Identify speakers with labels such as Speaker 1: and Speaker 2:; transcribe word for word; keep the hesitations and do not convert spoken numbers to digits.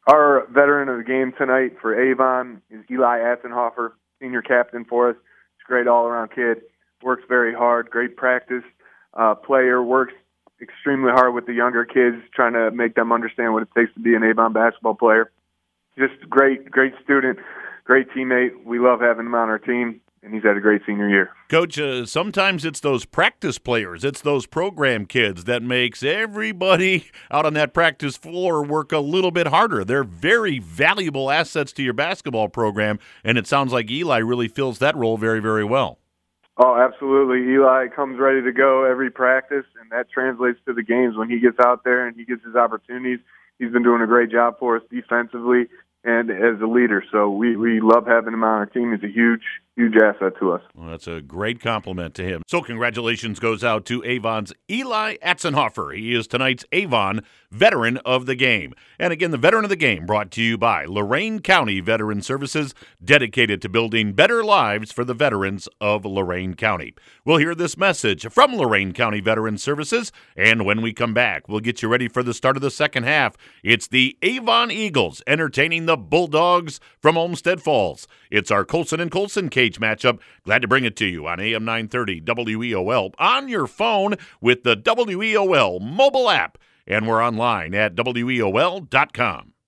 Speaker 1: Our veteran of the game tonight for Avon is Eli Atzenhofer, senior captain for us. He's a great all-around kid. Works very hard, great practice uh, player, works extremely hard with the younger kids, trying to make them understand what it takes to be an Avon basketball player. Just great, great student, great teammate. We love having him on our team, and he's had a great senior year.
Speaker 2: Coach, uh, sometimes it's those practice players, it's those program kids that makes everybody out on that practice floor work a little bit harder. They're very valuable assets to your basketball program, and it sounds like Eli really fills that role very, very well.
Speaker 1: Oh, absolutely. Eli comes ready to go every practice, and that translates to the games when he gets out there and he gets his opportunities. He's been doing a great job for us defensively and as a leader. So we, we love having him on our team. He's a huge, huge asset to us.
Speaker 2: Well, that's a great compliment to him. So congratulations goes out to Avon's Eli Atzenhofer. He is tonight's Avon Veteran of the Game. And again, the Veteran of the Game brought to you by Lorain County Veteran Services, dedicated to building better lives for the veterans of Lorain County. We'll hear this message from Lorain County Veteran Services, and when we come back, we'll get you ready for the start of the second half. It's the Avon Eagles entertaining the Bulldogs from Olmsted Falls. It's our Colson and Colson cage matchup. Glad to bring it to you on A M nine thirty W E O L, on your phone with the W E O L mobile app. And we're online at W E O L dot com.